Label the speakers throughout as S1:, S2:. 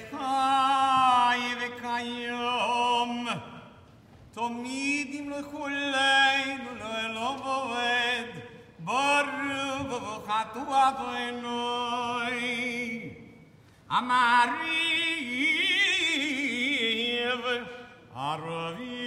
S1: חי וכיום, תמיד ימלכו עלינו לעולם ועד, ברוך וברכת אדוני. המעריב ערבי.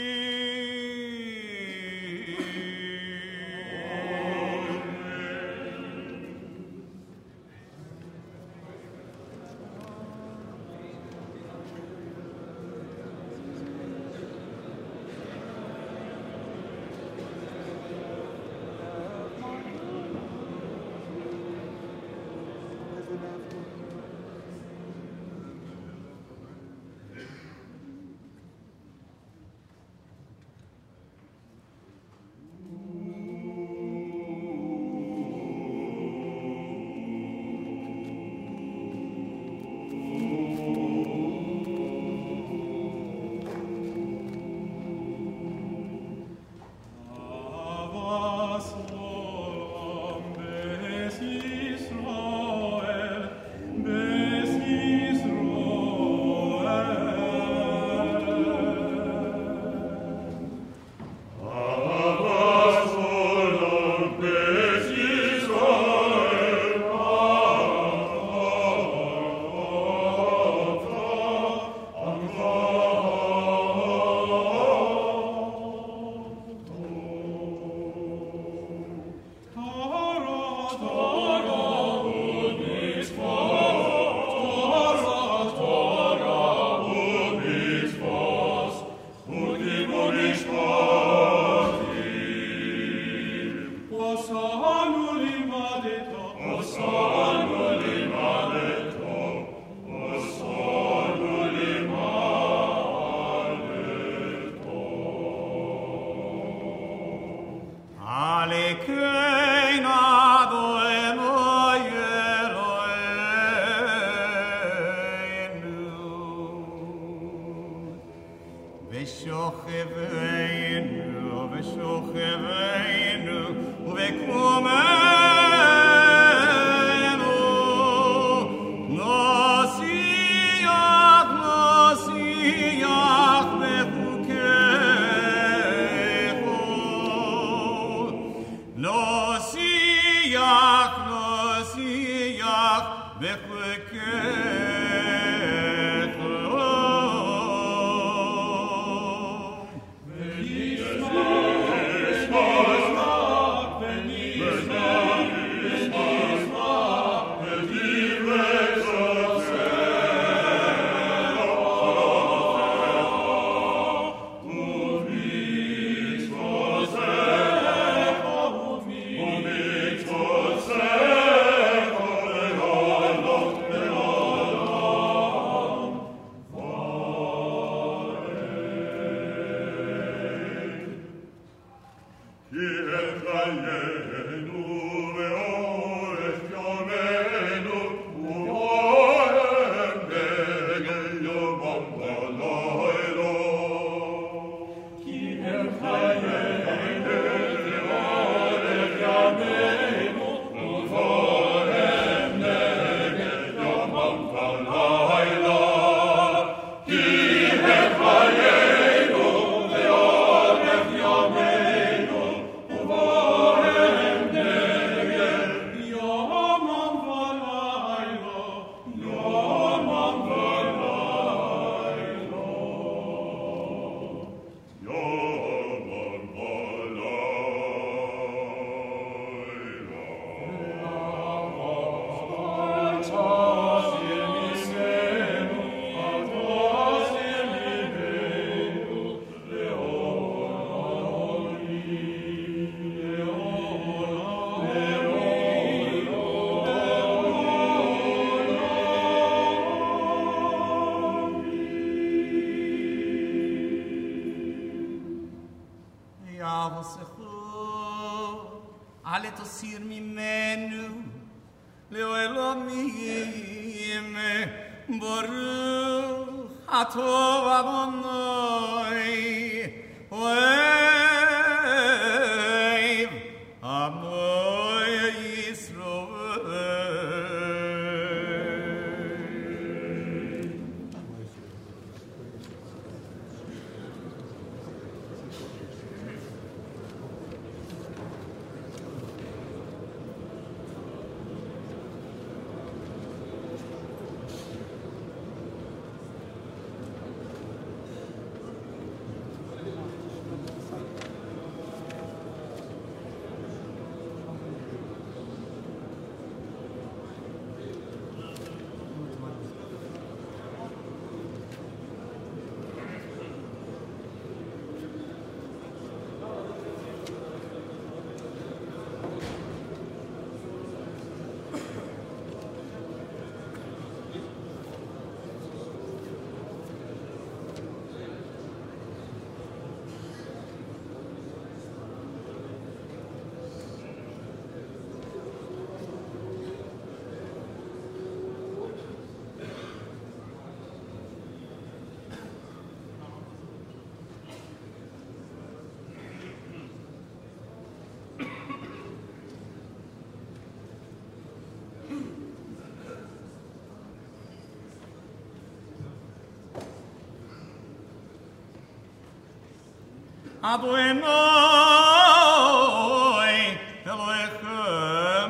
S1: Adonai Elohim.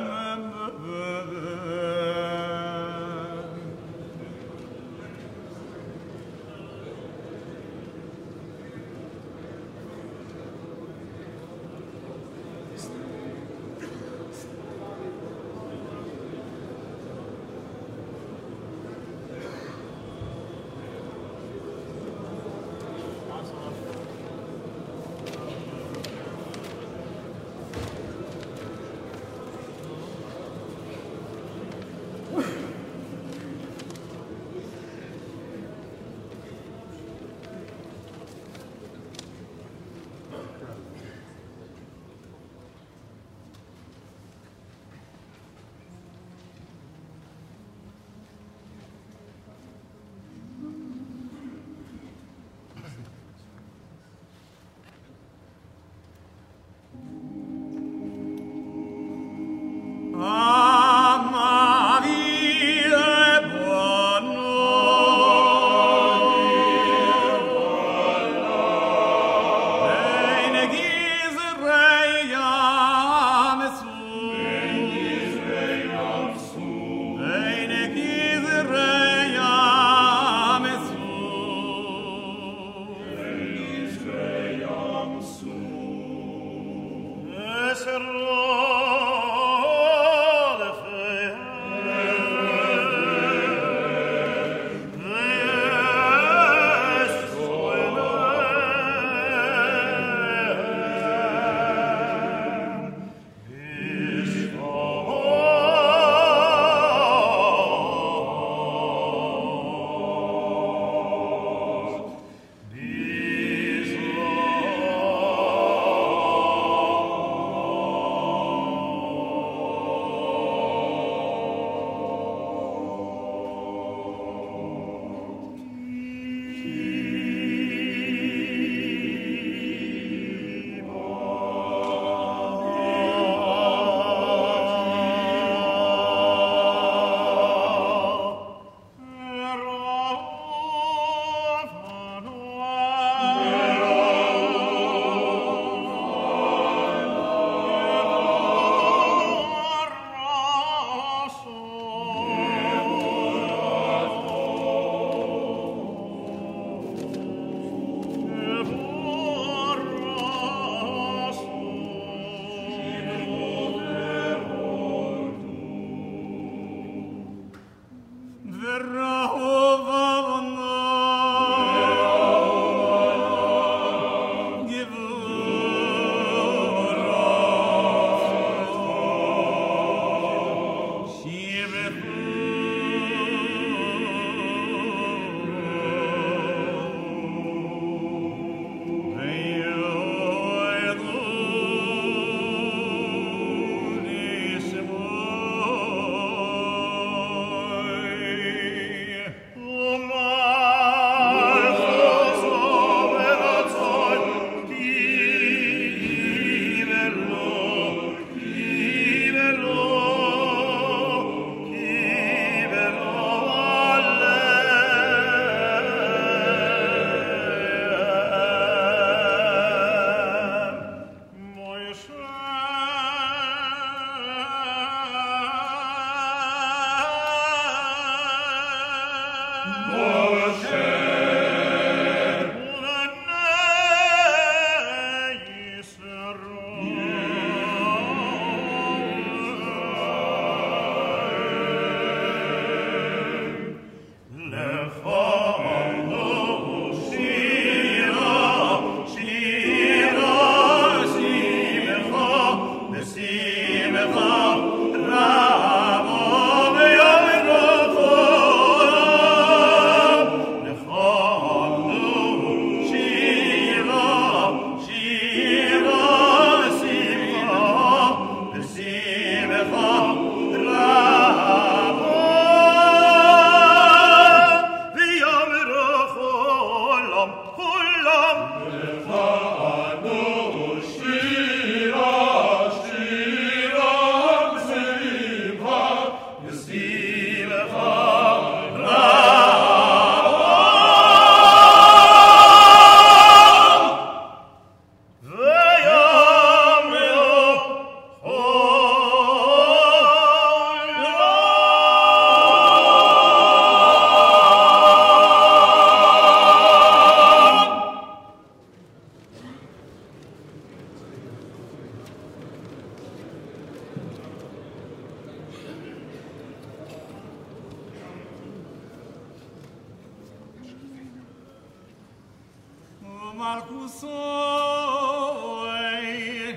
S1: Malchusoi,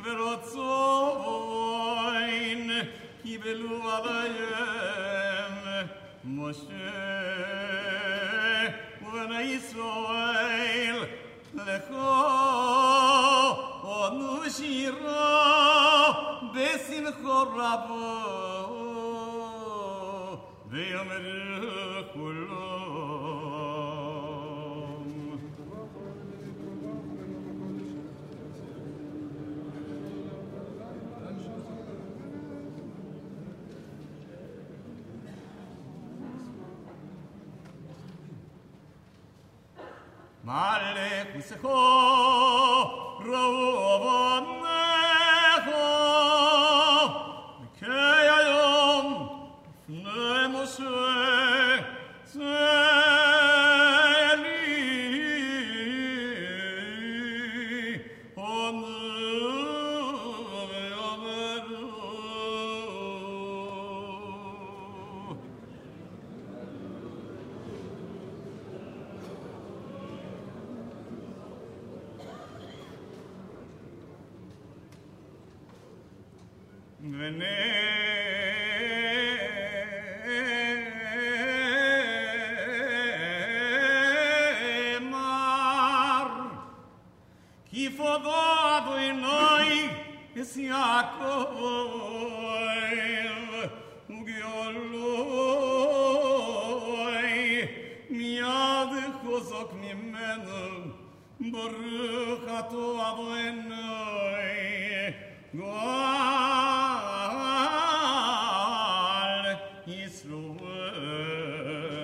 S1: Verotzoin, Kibelu Alayem, Moshe, Uvena Yisrael, Lecho, Onu Shira, Besimcho Rabo, Ve'yomer Kulom. Malek Usecho, Ravonecho, Mikayayom, Fnei Moshe, Zeli, Onu Ve'yomeru. Ve'nemar, ki fodado Adonai es Yaakov, ugeoloi, miyad chozok mimenu, baruch ato Adonai, Goal Yisroel.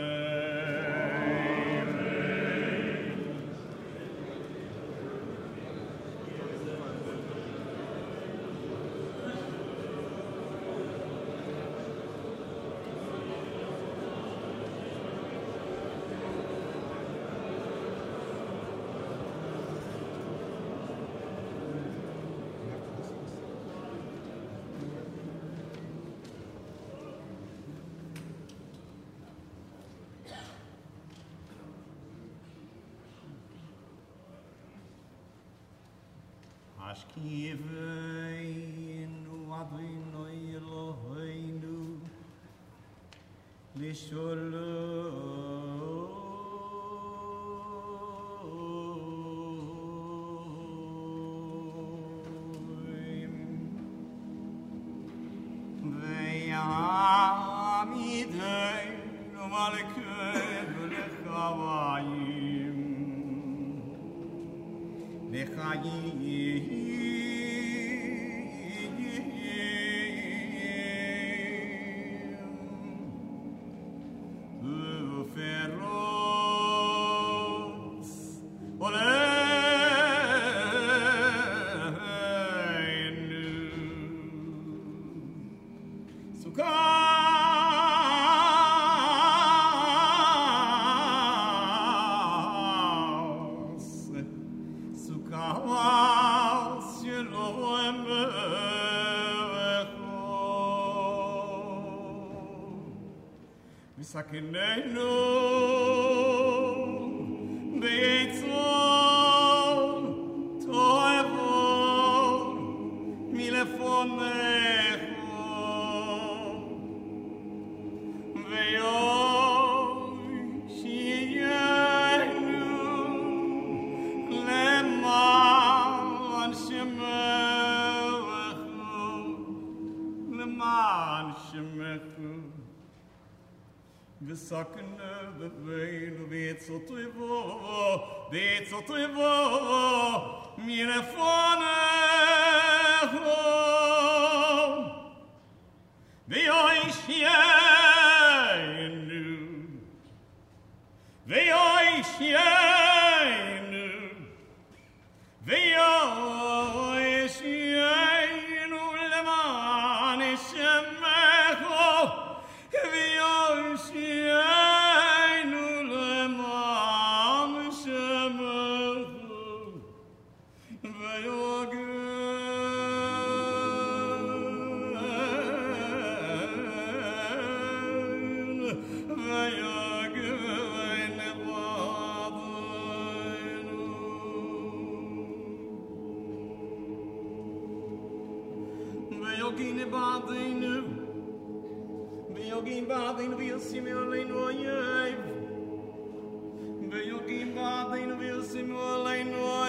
S1: Ashkiveinu Adonai Eloheinu Lisholom Ve'amideinu Malkeinu Lechavayim Nechayim Uferos Oleinu Sukaos Sheloem Be'echo V'sakeneinu Be'etzon Toevon Milefonecho Ve'yom Sheyenu Leman Shemechu V'sakne Be'veinu V'etzotoivo Milefonecho Ve'yoishyeinu Ve'yoishyeinu leman shemecho Ve'yoishyeinu leman shemecho Ve'yogen Yogine Badinu, Yogin Badin will simulate no yev, Yogin Badin will simulate no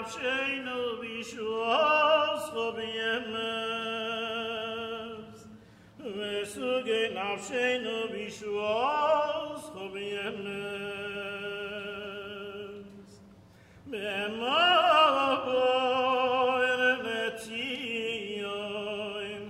S1: נפשנו בישועתך בימס וסוגי נפשנו בישועתך בימס במועד לציון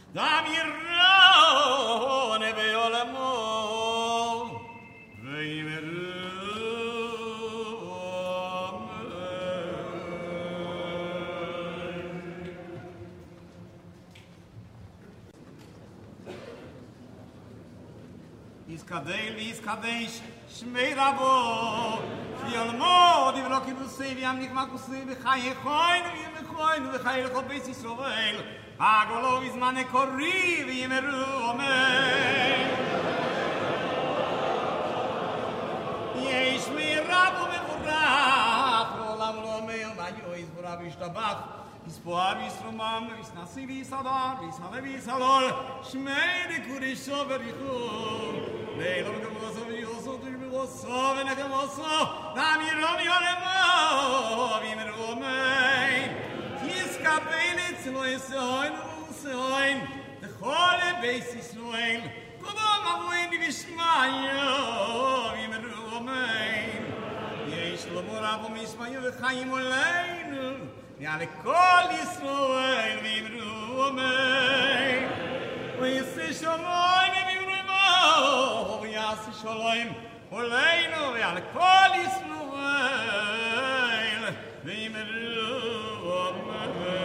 S2: Damirone beolamo veimeru Is kadesh shmei rabo yalmo di vloki busev yam nikma kusev khay khoin yem khoin ve khay kho beis Israel agolo iz mane korri ve yemeru amen yesh mi rabo me vorach olam lo me vayo iz vorach ishtabach is poar is romam is nasivi sadar is halevi salol shmei de kurisho verichu leilo gemoso vioso du bevoso vena gemoso damironi olemo vimeru amen his kapelitz no esoin usoin de chole beis Israel kodom avoin di vishmayo vimeru amen yesh lo moravo mismayo ve chaim oleinu yale kol Israel vimeru amen v'yisi shalom vimeru amen v'yasi shalom oleinu yale kol Israel vimeru amen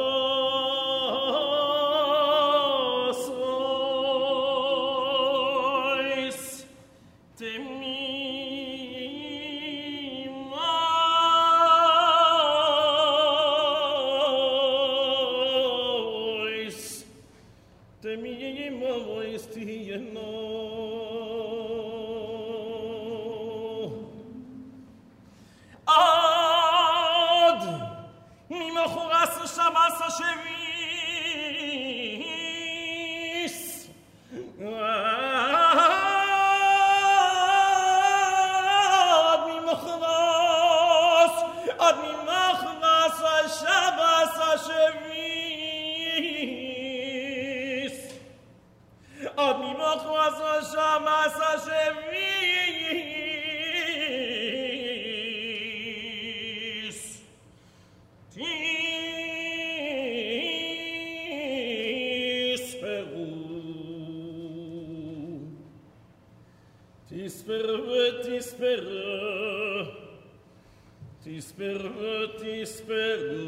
S1: Shabbos Tisperu, tisperu.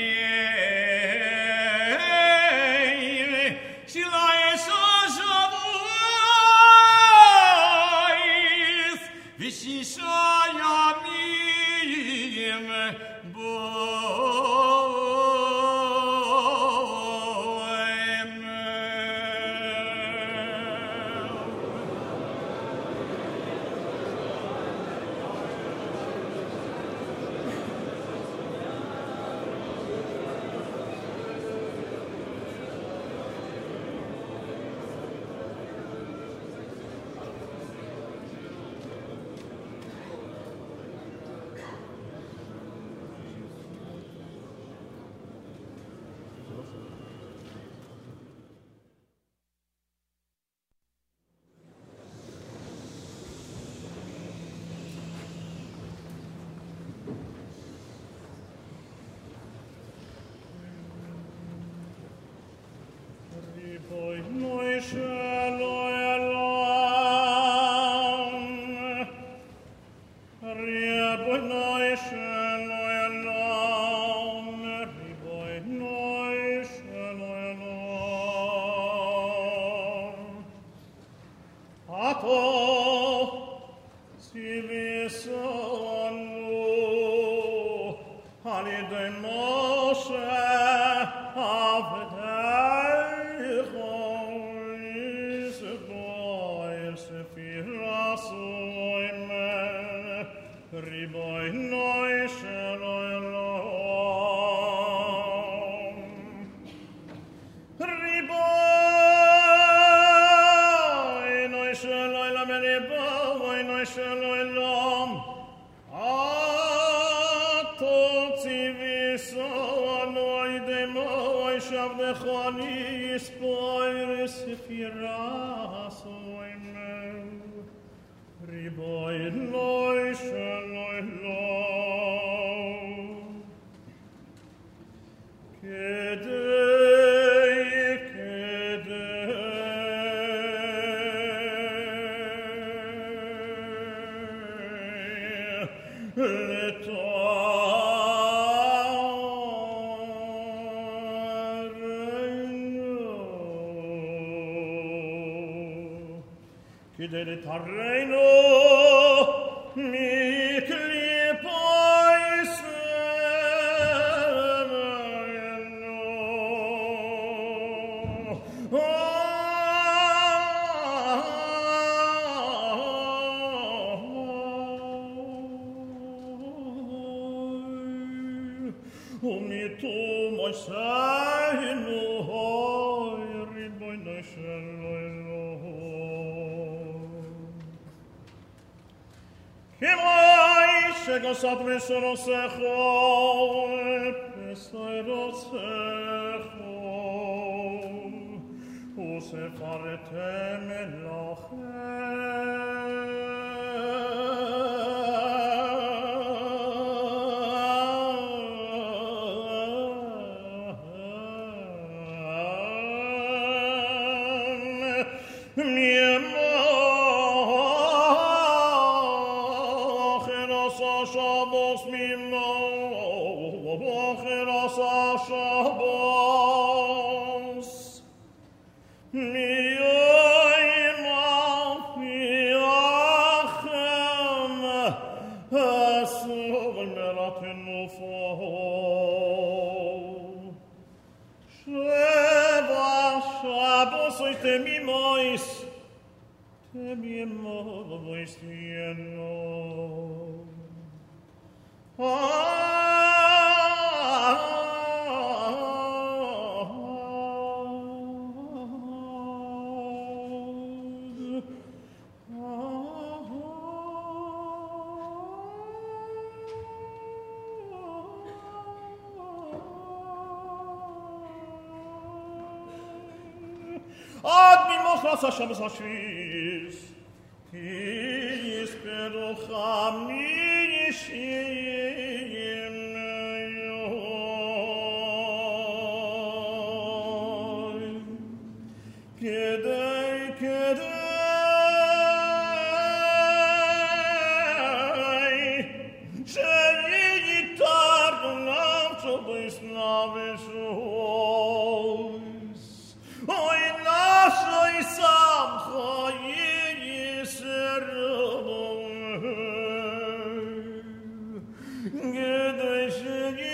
S2: She lies so
S1: Del terreno mi clipoi mi tu moi sai no riboi no scello che mai se gosatve sono secho pesero secho o se farete Hashem Hashvis, Ki Yisperu Chamishim Yoy, Kedei, Sheyitar Navcho Bisnavishois, Oy Nashoy Sam Choyisir Gedei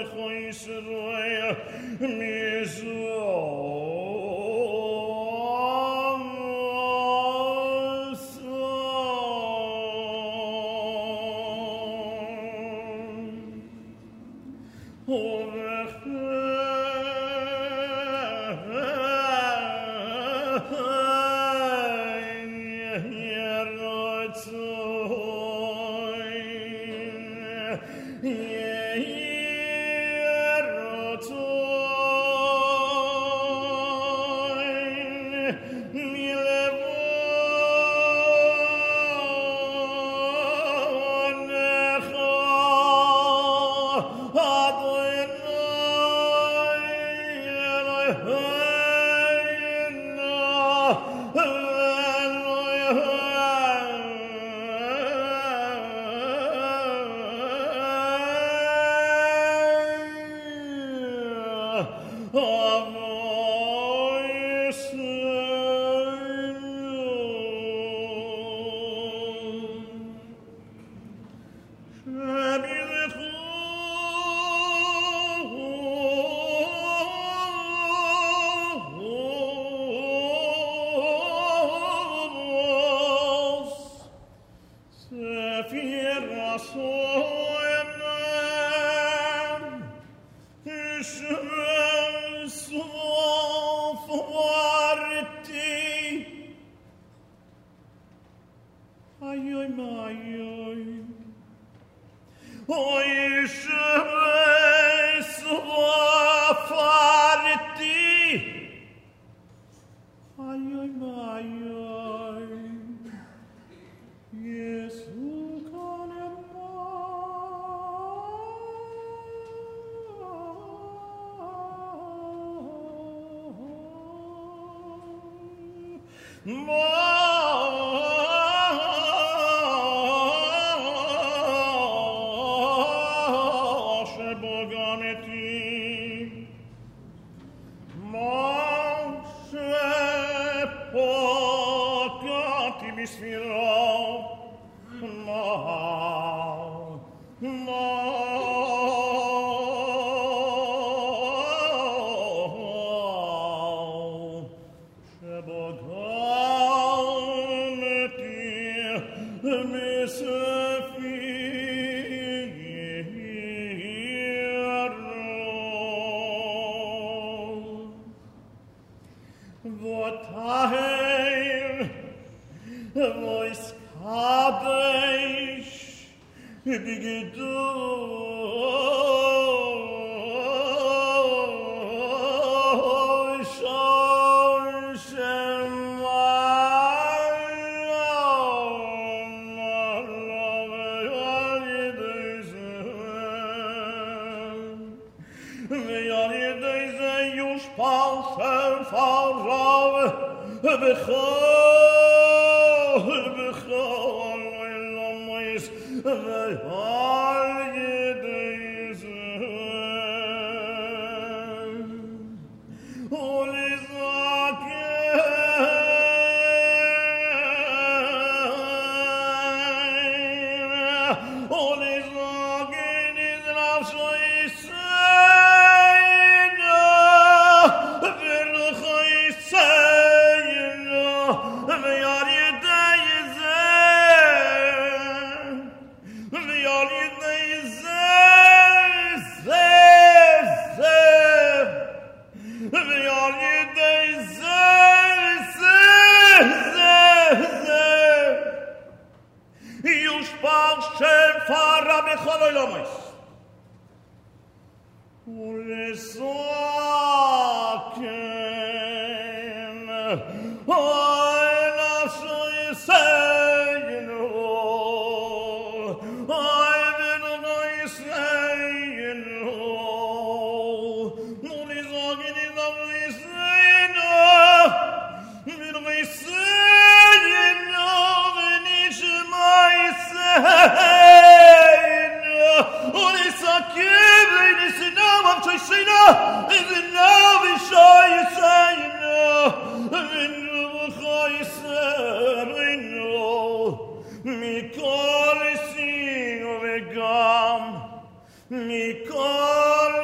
S1: Mikol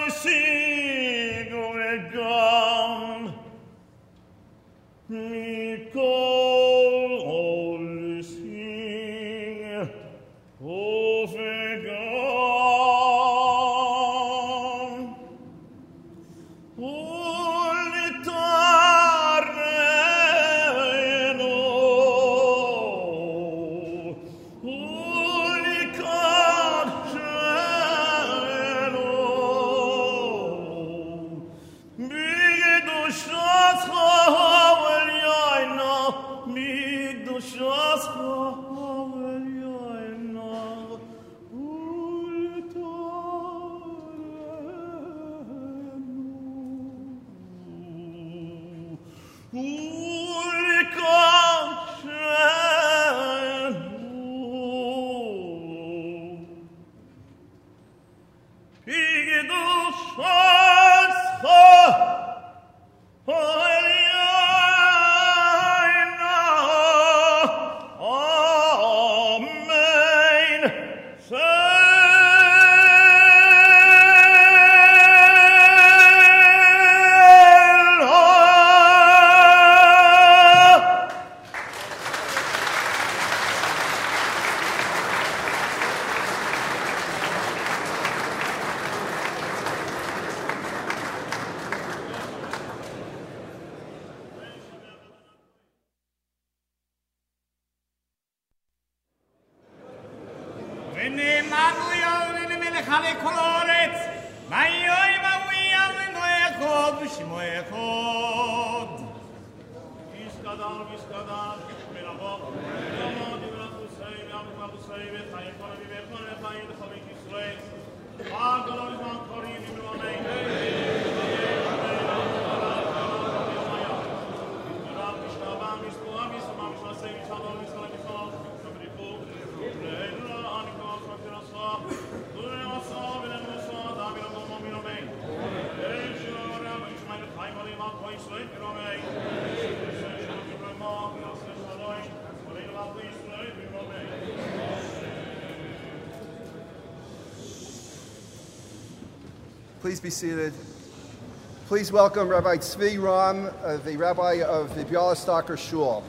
S3: Please be seated. Please welcome Rabbi Tzvi Ram, the rabbi of the Bialystoker Shul.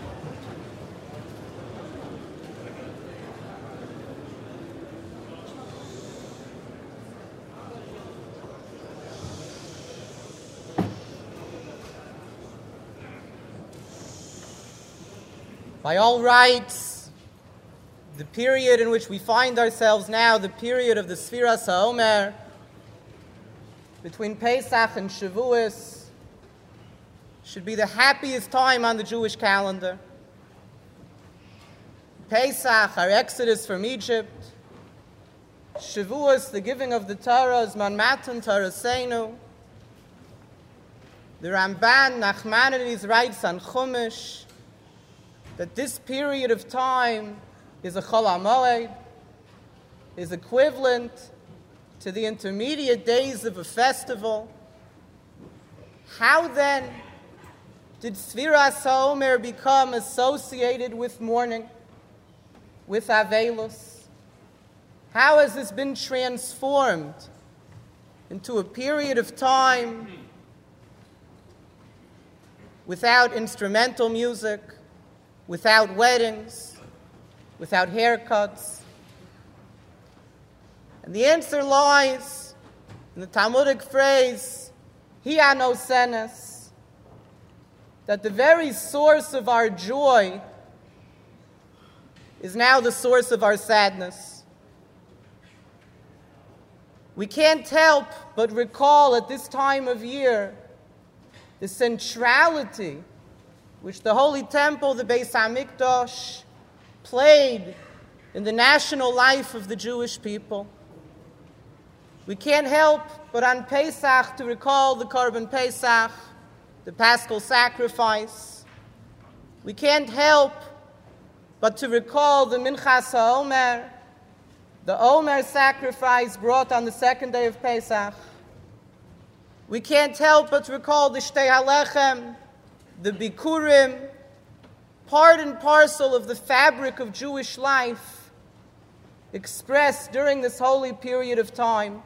S4: By all rights, the period in which we find ourselves now, the period of the Sfiras HaOmer, between Pesach and Shavuos, should be the happiest time on the Jewish calendar. Pesach, our exodus from Egypt. Shavuos, the giving of the Torah, Zman Matan Toraseinu. The Ramban, Nachmanides, writes on Chumash that this period of time is a Chol HaMoed, is equivalent to the intermediate days of a festival. How then did Sfiras HaOmer become associated with mourning, with Avelus? How has this been transformed into a period of time without instrumental music, without weddings, without haircuts? And the answer lies in the Talmudic phrase, Hi Ano Senes, that the very source of our joy is now the source of our sadness. We can't help but recall at this time of year the centrality which the Holy Temple, the Beis HaMikdash, played in the national life of the Jewish people. We can't help but on Pesach to recall the Korban Pesach, the Paschal sacrifice. We can't help but to recall the Minchas HaOmer, the Omer sacrifice brought on the second day of Pesach. We can't help but recall the Shtei HaLechem, the Bikurim, part and parcel of the fabric of Jewish life expressed during this holy period of time.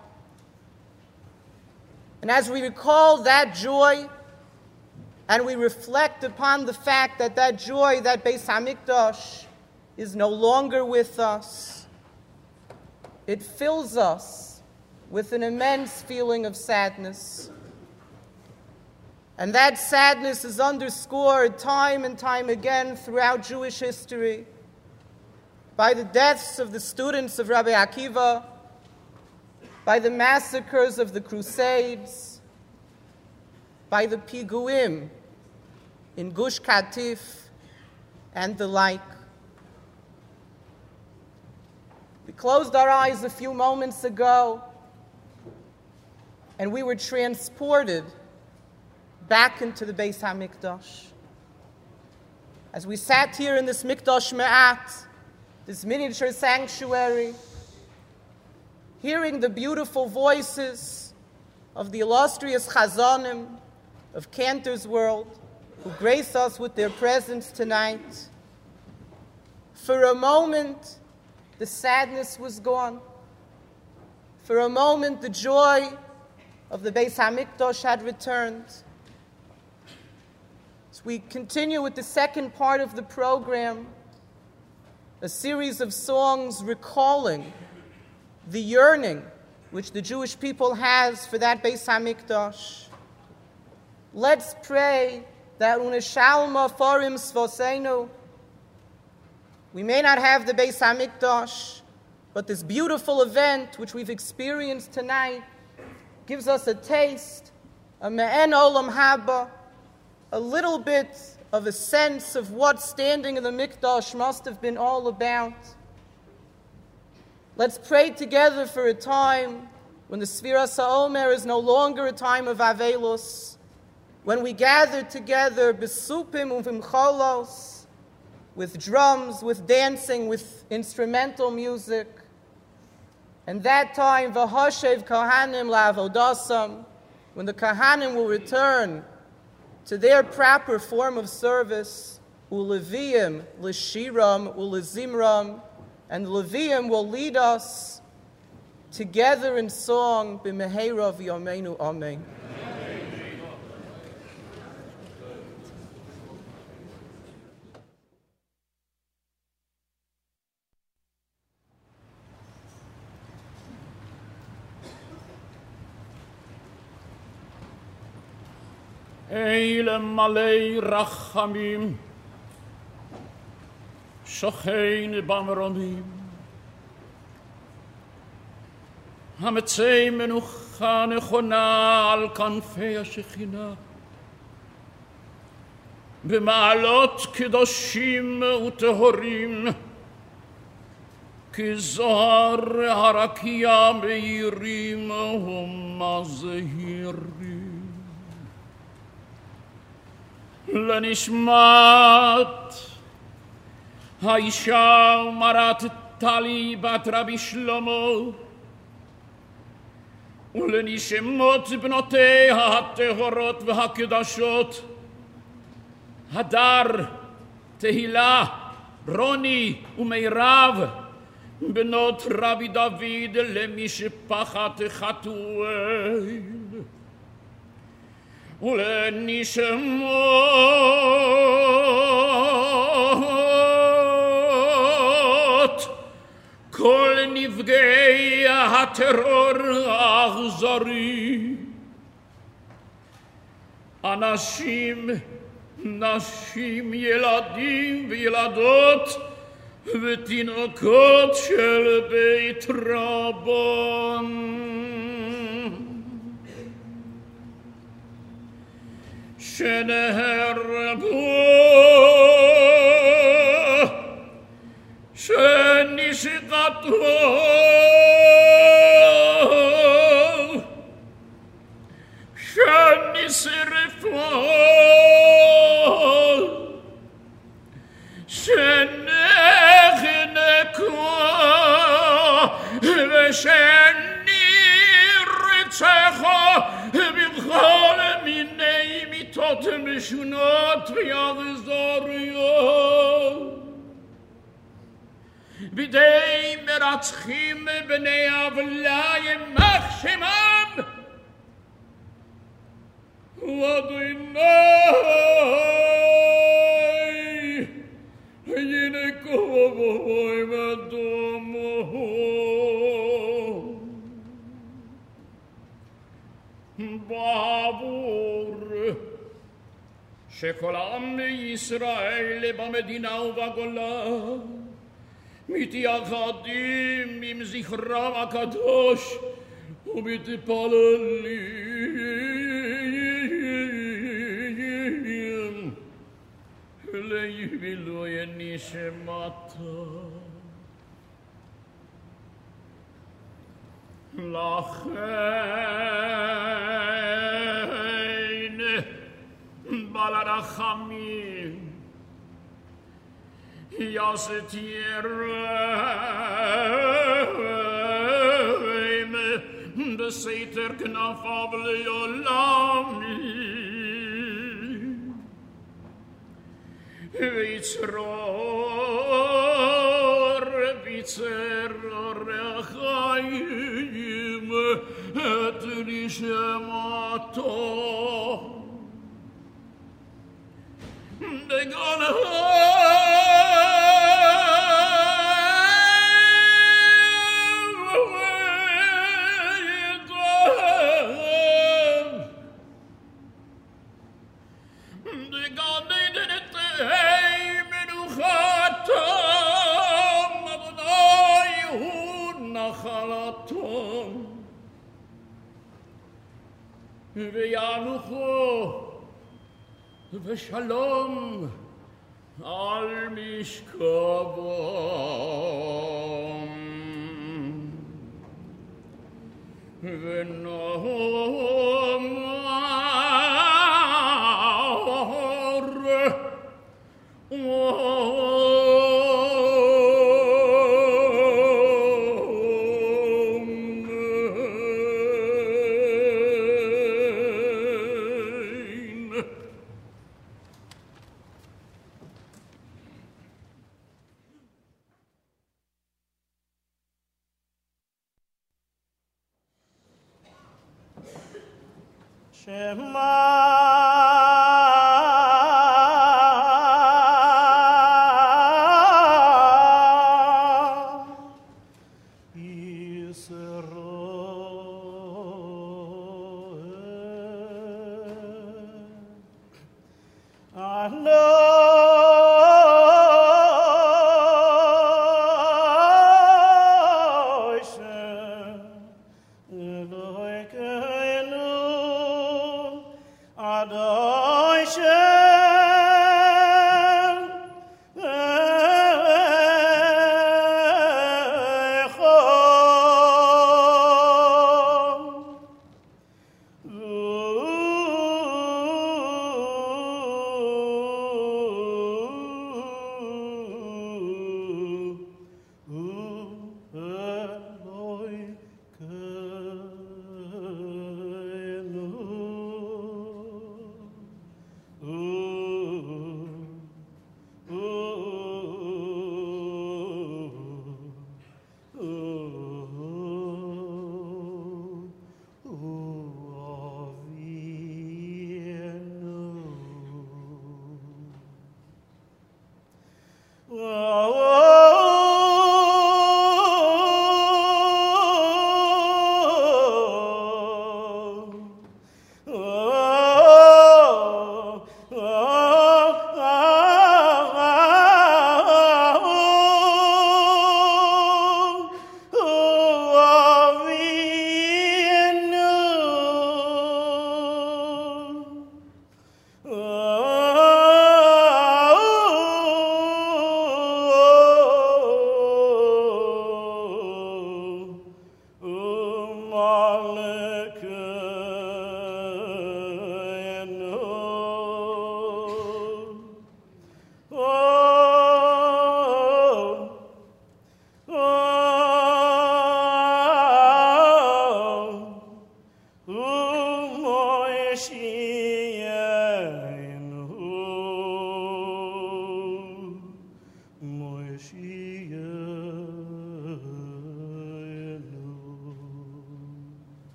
S4: And as we recall that joy, and we reflect upon the fact that that joy, that Beis HaMikdash, is no longer with us, it fills us with an immense feeling of sadness. And that sadness is underscored time and time again throughout Jewish history by the deaths of the students of Rabbi Akiva, by the massacres of the Crusades, by the Piguim in Gush Katif, and the like. We closed our eyes a few moments ago, and we were transported back into the Beis HaMikdash. As we sat here in this Mikdash Me'at, this miniature sanctuary, hearing the beautiful voices of the illustrious Chazanim of Cantor's World, who grace us with their presence tonight, for a moment, the sadness was gone. For a moment, the joy of the Beis HaMikdash had returned. As we continue with the second part of the program, a series of songs recalling the yearning which the Jewish people has for that Beis HaMikdash. Let's pray that uneshalma forim sfoseinu. We may not have the Beis HaMikdash, but this beautiful event which we've experienced tonight gives us a taste, a me'en olam haba, a little bit of a sense of what standing in the Mikdash must have been all about. Let's pray together for a time when the Sfiras HaOmer is no longer a time of Avelos, when we gather together besupim uvimcholos, with drums, with dancing, with instrumental music. And that time, v'hoshev kohanim la'avodasam, when the kohanim will return to their proper form of service, u'leviim l'shiram u'lezimram, and the Leviim will lead us together in song, b'meheira v'yameinu amen.
S1: Eile malei rachamim, shochein bamromim, hametzei menucha nechona al kanfei השכינה, במעלות קדושים וטהורים, כזוהר הרקיע מאירים ומזהירים. לנשמת האישה ומרת טלי בת רבי שלמה, ולנשמות בנותיה הטהורות והקדשות, הדר, תהילה, רוני ומירב, בנות רבי דוד למשפחת חתואל. ולנשמות כל נפגעי הטרור האכזרי, אנשים, נשים, ילדים וילדות ותינוקות של בית רבן, שנהרגו, שנשחטו, שנשרפו, שנחנקו, ושנרצחו בכל מיני מיתות משונות ואכזריות, בידי מרצחים בני עוולה יימח שמם. ואדוני ינקום בוי ודומו, בעבור שכל עם ישראל במדינה ובגולה מתייחדים עם זכרם הקדוש ומתפללים ליבילוי נשמתו. לכן rachamim yaset yereim beseter knafav leolami vitzror achayim et nishemato begon ושלום על משכבם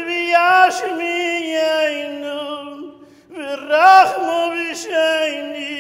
S5: Rachmu b'sheini